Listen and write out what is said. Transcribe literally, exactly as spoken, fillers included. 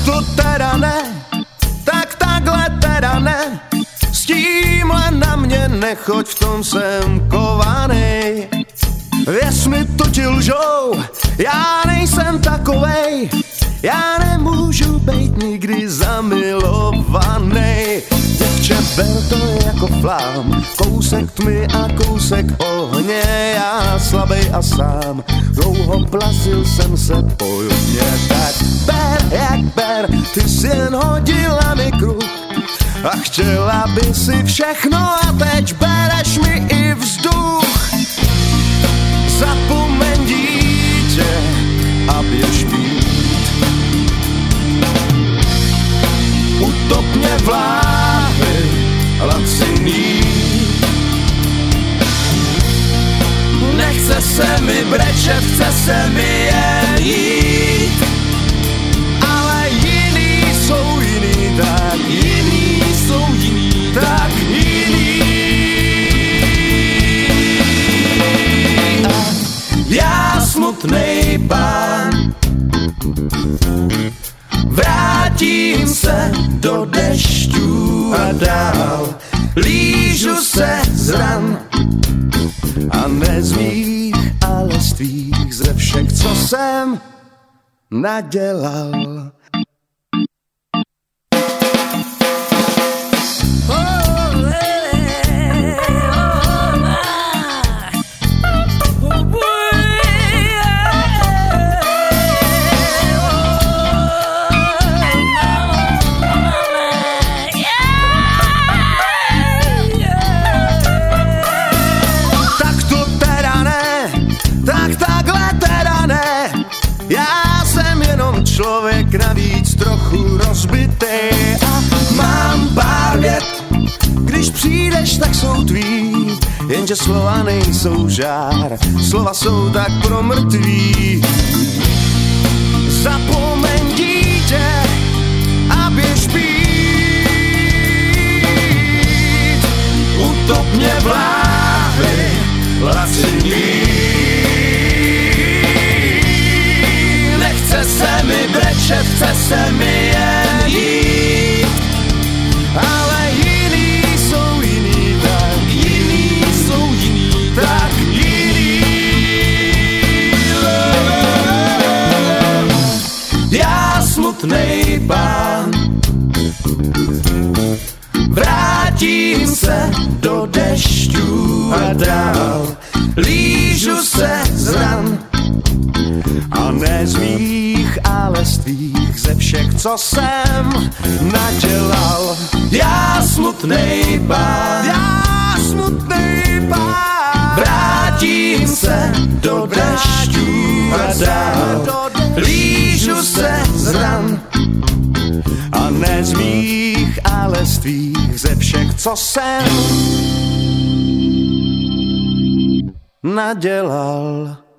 to teda ne, tak takhle teda ne, s tímhle na mě nechoď, v tom jsem kovanej. Věř mi, to ti lžou, já nejsem takovej, já nemůžu být nikdy zamilovanej. Děvče, ber to jako flám, kousek tmy a kousek ohně, já slabej a sám, dlouho plasil jsem se pojmě. Tak ber, jak ber, ty jsi jen hodila mi kruh a chtěla by si všechno a teď bereš mi i vzduch. Zapomeň dítě a běž pít, utop mě v láhvi laciný. Nechce se mi brečet, chce se mi jen jít, ale jiný jsou jiný, tak jiný jsou jiný, tak jiný. A já smutnej pán, vrátím se do dešťů a dál lížu se z ran, a ne z mých, ale z tvých, ze všech, co jsem nadělal. Člověk navíc trochu rozbitý a mám pár vět, když přijdeš, tak jsou tvý, jenže slova nejsou žár, slova jsou tak pro mrtví. Zapomeň dítě a běž pít, utop mě v láhvi laciný. Chce se mi brečet, chce se mi jen jít, ale jiný jsou jiný, tak jiný jsou jiný, tak jiný. Já smutnej pán, vrátím se do dešťů a dál lížu se z ran, a ne z mých, ale z tvých, ze všech, co jsem nadělal. Já smutnej pán, já smutnej pán, vrátím se do dešťů a dál lížu se z ran, a ne z mých, ale z tvých, ze všech, co jsem nadělal.